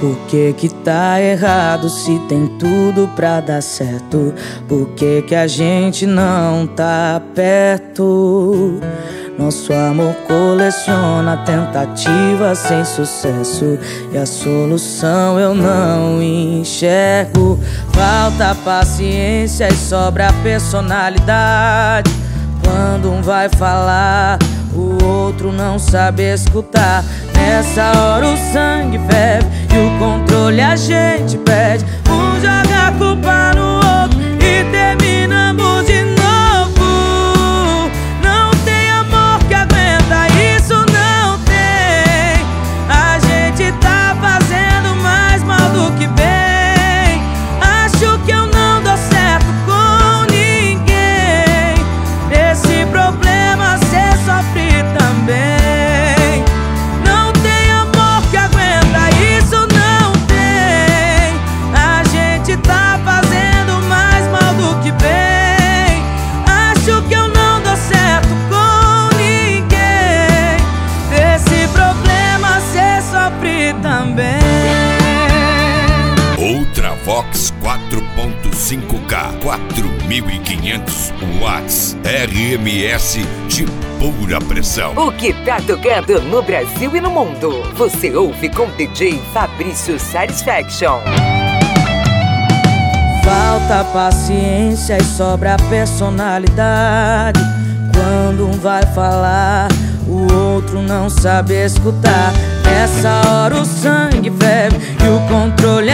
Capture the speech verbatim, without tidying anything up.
Por que que tá errado se tem tudo pra dar certo? Por que que a gente não tá perto? Nosso amor coleciona tentativas sem sucesso, e a solução eu não enxergo. Falta paciência e sobra personalidade. Quando um vai falar, o outro não sabe escutar. Nessa hora o sangue ferve e o controle a gente perde. Um joga a culpa no outro e terminamos de novo. Não tem amor que aguenta, isso não tem. A gente tá fazendo mais mal do que bem. Acho que eu não dou certo com ninguém. Esse problema cê sofre também. Ultravox quatro ponto cinco K, quatro mil e quinhentos watts, R M S de pura pressão. O que tá tocando no Brasil e no mundo, você ouve com D J Fabrício Satisfaction. Falta paciência e sobra personalidade. Quando um vai falar, o outro não sabe escutar. Nessa hora o sangue ferve e o controle